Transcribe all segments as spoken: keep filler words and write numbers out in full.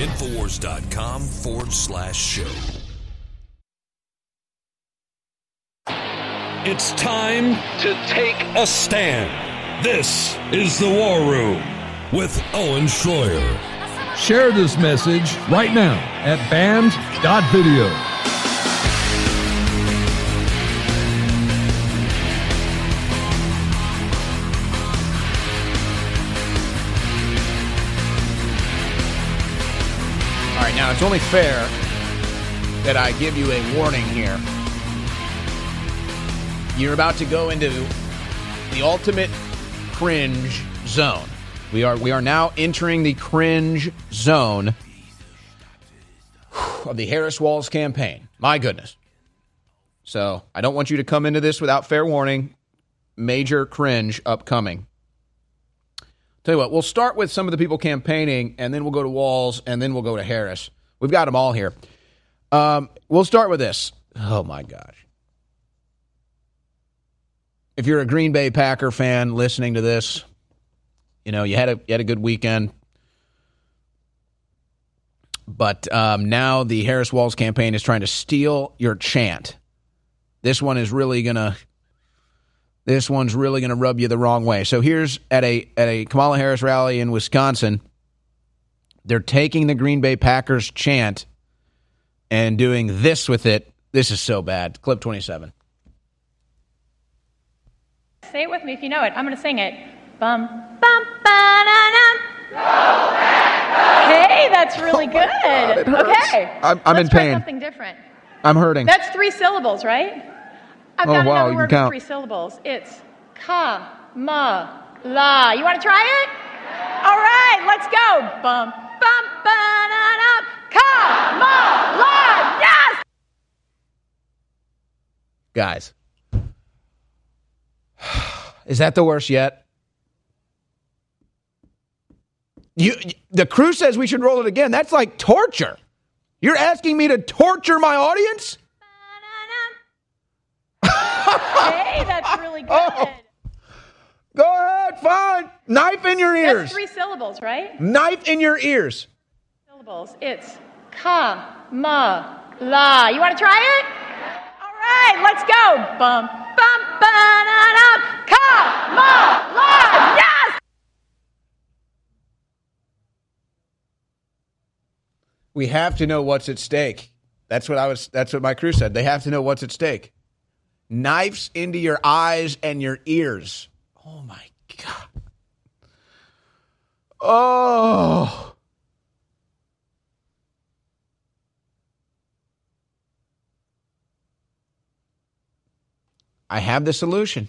Infowars.com forward slash show. It's time to take a stand. This is the War Room with Owen Schroyer. Share this message right now at band dot video. All right, now it's only fair that I give you a warning here. You're about to go into the ultimate cringe zone. We are we are now entering the cringe zone of the Harris Walz campaign. My goodness. So I don't want you to come into this without fair warning. Major cringe upcoming. Tell you what, we'll start with some of the people campaigning, and then we'll go to Walz, and then we'll go to Harris. We've got them all here. Um, we'll start with this. Oh, my gosh. If you're a Green Bay Packer fan listening to this, you know, you had a you had a good weekend. But um, now the Harris Walz campaign is trying to steal your chant. This one is really gonna this one's really gonna rub you the wrong way. So here's at a at a Kamala Harris rally in Wisconsin, they're taking the Green Bay Packers chant and doing this with it. This is so bad. Clip twenty-seven. Say it with me if you know it. I'm going to sing it. Bum, bum, ba-da-dum. Hey, that's really good. Oh, God, okay. I'm, I'm Let's in try pain. something different. I'm hurting. That's three syllables, right? I've Oh, got wow, another you word can with count. three syllables. It's ka, ma, la. You want to try it? All right, let's go. Bum, bum, ba-da-dum. Ka, ma, la. Yes! Guys. Is that the worst yet? You, the crew says we should roll it again. That's like torture. You're asking me to torture my audience? Hey, that's really good. Oh. Go ahead, fine. Knife in your ears. That's three syllables, right? Knife in your ears. Syllables. It's ka, ma, la. You want to try it? All right, let's go. Bum, bum, ba-da-dum. Ka, ma, la. Yes! We have to know what's at stake. That's what I was. That's what my crew said. They have to know what's at stake. Knives into your eyes and your ears. Oh my God. Oh. I have the solution.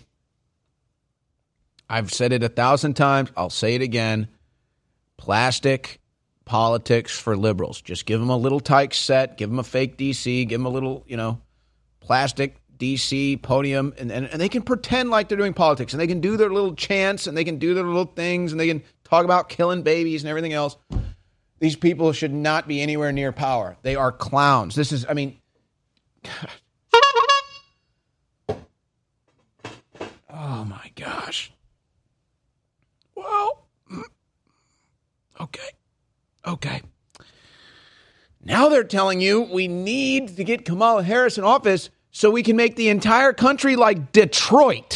I've said it a thousand times. I'll say it again. Plastic politics for liberals. Just give them a little tyke set. Give them a fake D C. Give them a little, you know, plastic D C podium. And, and, and they can pretend like they're doing politics. And they can do their little chants. And they can do their little things. And they can talk about killing babies and everything else. These people should not be anywhere near power. They are clowns. This is, I mean... Oh, my gosh. Well, okay. Okay. Now they're telling you we need to get Kamala Harris in office so we can make the entire country like Detroit.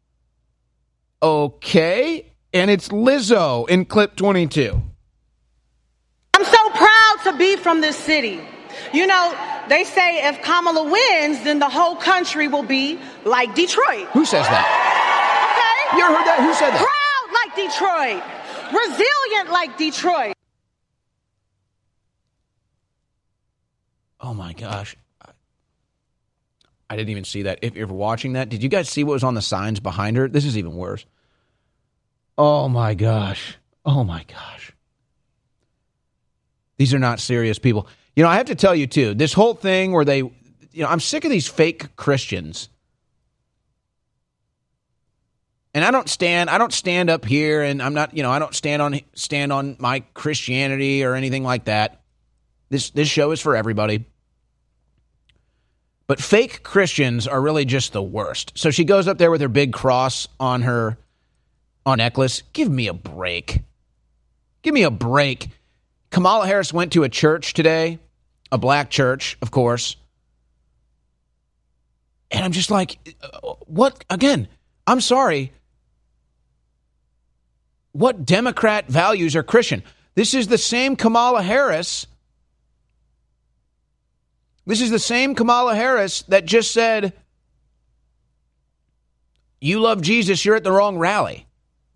Okay. And it's Lizzo in clip twenty-two. I'm so proud to be from this city. You know, they say if Kamala wins, then the whole country will be like Detroit. Who says that? Okay? You ever heard that? Who said that? Proud like Detroit. Resilient like Detroit. Oh, my gosh. I didn't even see that. If you're watching that, did you guys see what was on the signs behind her? This is even worse. Oh, my gosh. Oh, my gosh. These are not serious people. You know, I have to tell you, too, this whole thing where they, you know, I'm sick of these fake Christians. And I don't stand, I don't stand up here and I'm not, you know, I don't stand on, stand on my Christianity or anything like that. This, this show is for everybody. But fake Christians are really just the worst. So she goes up there with her big cross on her, on necklace. Give me a break. Give me a break. Kamala Harris went to a church today, a black church, of course. And I'm just like, what? Again, I'm sorry. What Democrat values are Christian? This is the same Kamala Harris. This is the same Kamala Harris that just said, you love Jesus, you're at the wrong rally.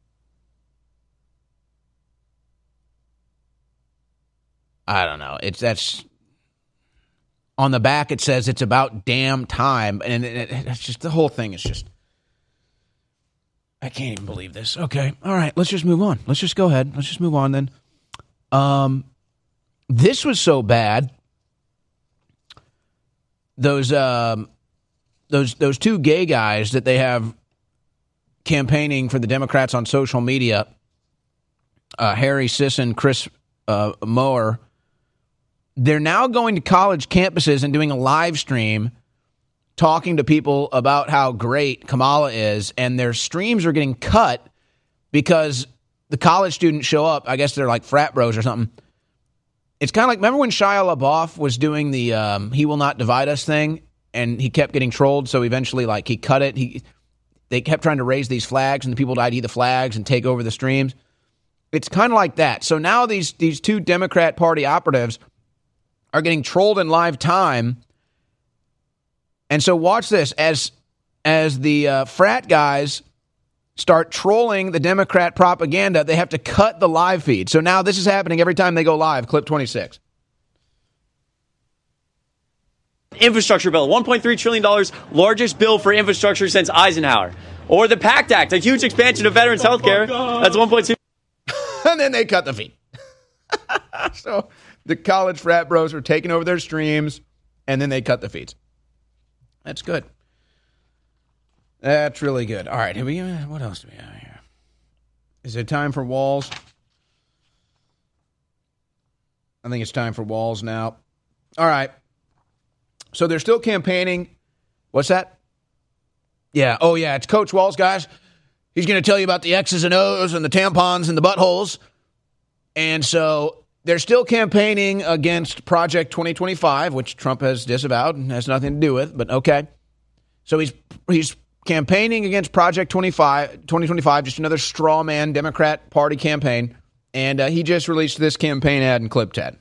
I don't know. It's that's on the back. It says it's about damn time. And it, it, it's just the whole thing is just. I can't even believe this. Okay. All right. Let's just move on. Let's just go ahead. Let's just move on then. Um, this was so bad. Those um, those those two gay guys that they have campaigning for the Democrats on social media, uh, Harry Sisson, Chris uh, Moore, they're now going to college campuses and doing a live stream talking to people about how great Kamala is, and their streams are getting cut because the college students show up. I guess they're like frat bros or something. It's kind of like, remember when Shia LaBeouf was doing the um, He Will Not Divide Us thing, and he kept getting trolled, so eventually like he cut it. He They kept trying to raise these flags, and the people would I D the flags and take over the streams. It's kind of like that. So now these these two Democrat Party operatives are getting trolled in live time. And so watch this. As as the uh, frat guys start trolling the Democrat propaganda, they have to cut the live feed. So now this is happening every time they go live. Clip twenty-six. Infrastructure bill, one point three trillion dollars, largest bill for infrastructure since Eisenhower. Or the PACT Act, a huge expansion of veterans health care. That's one point two. And then they cut the feed. So the college frat bros are taking over their streams, and then they cut the feeds. That's good. That's really good. All right, here we go. What else do we have here? Is it time for Walls? I think it's time for Walls now. All right. So they're still campaigning. What's that? Yeah. Oh, yeah. It's Coach Walls, guys. He's going to tell you about the X's and O's and the tampons and the buttholes. And so they're still campaigning against Project twenty twenty-five, which Trump has disavowed and has nothing to do with, but okay. So he's he's campaigning against Project twenty-five, twenty twenty-five, just another straw man Democrat Party campaign. And uh, he just released this campaign ad in clip ten.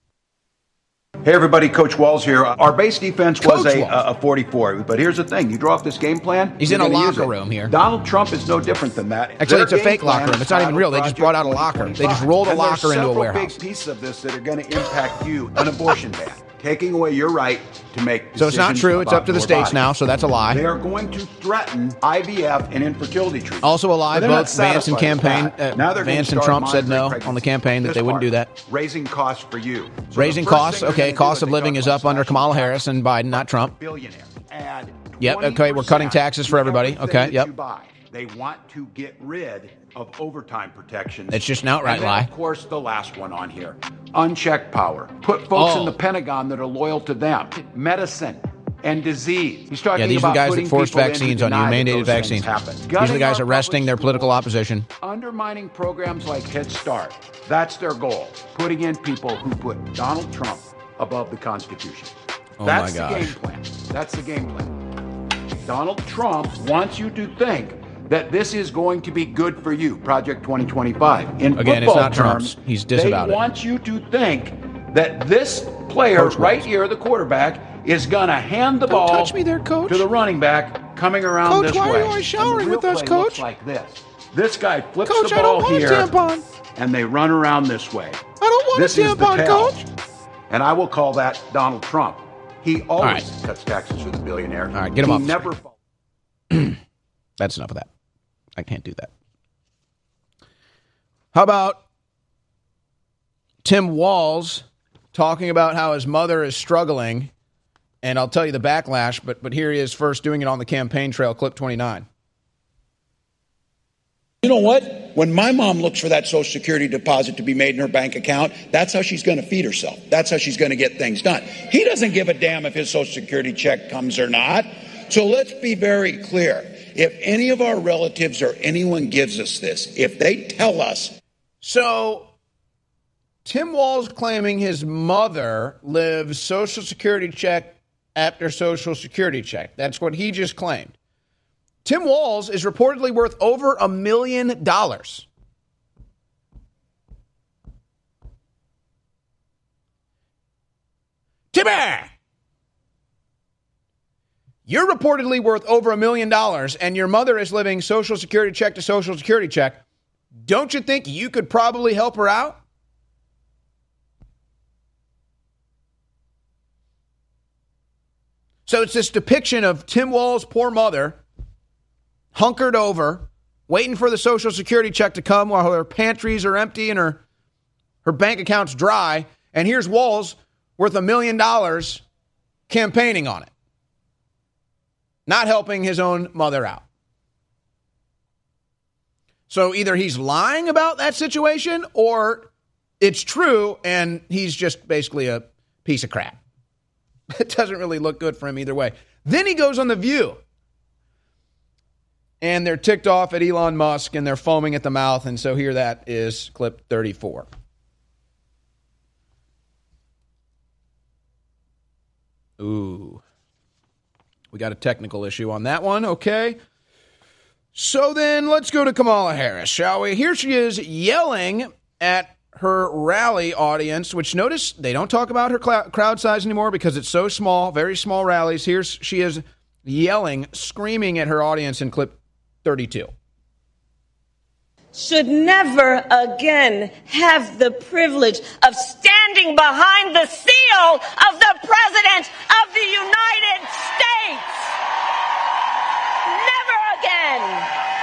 Hey, everybody, Coach Walls here. Our base defense was Coach a, Walls. a forty-four, but here's the thing. You draw up this game plan. He's you're in a gonna use locker it. room here. Donald Trump is no different than that. Actually, Their it's a game fake locker plan room. It's not even real. They just brought out a locker. They just rolled a and locker there's into a several warehouse. big pieces of this that are going to impact you. An abortion ban, taking away your right to make decisions. So it's not true. It's up to the about states your body. now, so that's a lie. They are going to threaten I V F and infertility treatment. Also a lie. But they're not Both Vance and satisfied with campaign, that. uh, Now they're gonna Vance and start Trump said monitoring no pregnancy. on the campaign that This they wouldn't part, do that. Raising costs for you. So Raising the first costs. thing they're Okay, gonna do cost is of they living talk is about up under slashing Kamala taxes Harris and Biden, not Trump. Billionaires. Add Yep, okay, we're cutting taxes for everybody. everything Okay, that yep. you buy. They want to get rid of overtime protections. It's just an outright and then, lie. Of course, the last one on here. Unchecked power. Put folks Oh. in the Pentagon that are loyal to them. Medicine and disease. He's talking Yeah, these are about the guys that putting forced people in vaccines to on you, deny that mandated those vaccines. things happen. These are the Gutting guys our arresting public their political schools, opposition. Undermining programs like Head Start. That's their goal. Putting in people who put Donald Trump above the Constitution. Oh That's my the gosh. game plan. That's the game plan. Donald Trump wants you to think that this is going to be good for you, Project twenty twenty-five. In Again, it's football not Trump's. terms, He's disavowed they it. want you to think that this player Coach right Walls. here, the quarterback, is going to hand the Don't ball touch me there, Coach. to the running back coming around Coach, this why are way. you always And the showering real with us, play Coach? looks like this. This guy flips Coach, the I don't ball want a here, tampon. and they run around this way. I don't want This a is the tampon, tell. Coach. And I will call that Donald Trump. He always right. cuts taxes for the billionaire. All right, get him he off the never. That's enough of that. I can't do that. How about Tim Walz talking about how his mother is struggling? And I'll tell you the backlash, but but here he is first doing it on the campaign trail, clip twenty-nine. You know what? When my mom looks for that Social Security deposit to be made in her bank account, that's how she's going to feed herself. That's how she's going to get things done. He doesn't give a damn if his Social Security check comes or not. So let's be very clear. If any of our relatives or anyone gives us this, if they tell us. So Tim Walz claiming his mother lives Social Security check after Social Security check. That's what he just claimed. Tim Walz is reportedly worth over a million dollars. Timmy! You're reportedly worth over a million dollars, and your mother is living Social Security check to Social Security check. Don't you think you could probably help her out? So it's this depiction of Tim Walz's poor mother, hunkered over, waiting for the Social Security check to come while her pantries are empty and her, her bank account's dry. And here's Walz worth a million dollars campaigning on it, not helping his own mother out. So either he's lying about that situation or it's true and he's just basically a piece of crap. It doesn't really look good for him either way. Then he goes on The View. And they're ticked off at Elon Musk and they're foaming at the mouth. And so here that is clip thirty-four. Ooh. We got a technical issue on that one. Okay. So then let's go to Kamala Harris, shall we? Here she is yelling at her rally audience, which notice they don't talk about her cl- crowd size anymore because it's so small, very small rallies. Here she is yelling, screaming at her audience in clip thirty-two. Should never again have the privilege of standing behind the seal of the President of the United States. Never again.